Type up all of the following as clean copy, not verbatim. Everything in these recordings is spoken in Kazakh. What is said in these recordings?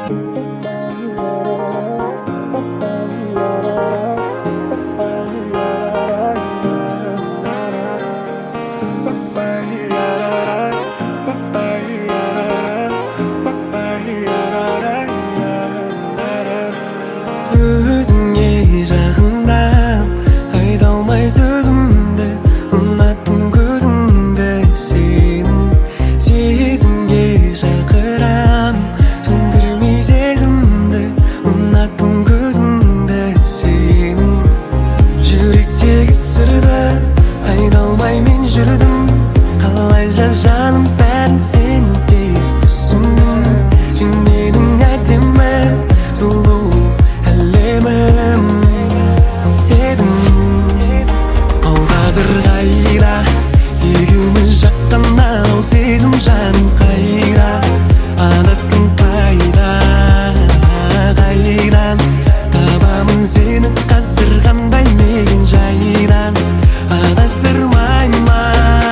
Өзіңе жақындап айта алмай сөзімді, ұнаттым көзіңді сенің. Сезімге шақырам, сөндірмей сезімді, ұнаттым көзіңді сенің. Жүректегі сырды айта алмай мен жүрдім, қалайша жаным бәрін сен тез түсіндің. Сен менің әдемі сұлу әлемім едің. Ал қазір қайда, екеуміз жақтан-ау, сезім жаным қайда, адастың қайда, қайдан табамын сені қазір қандай мекен жайдан, адастырмай ма?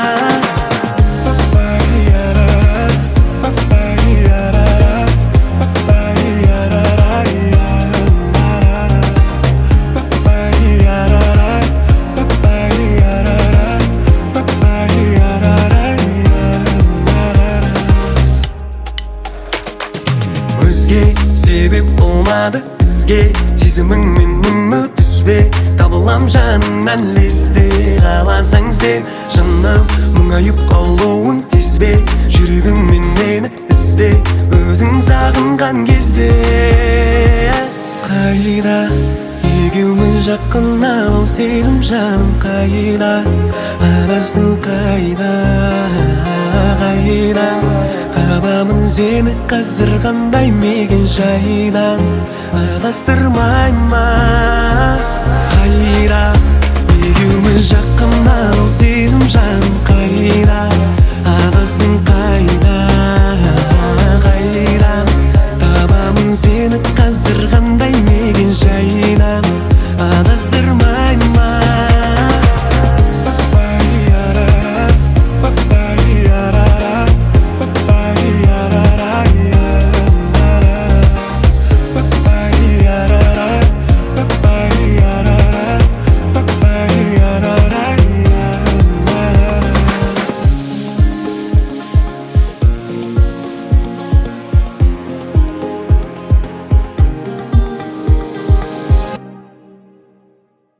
Өзге себеп болмады бізге, сезіміңмен үміт үзбе, табылам жаның мән лезде. Қаласаң сен жаным мұңайып қалуың тезбе, жүрегіңмен мені ізде, өзің сағынған кезде. Қайда екеуміз жақын-ау, сезім жаным қайда, адастың қайда, қайдан табамын сені қазір қандай мекен жайдан, адастырмай ма? Қайда екеуміз жақын-ау, сезім жаным қайда,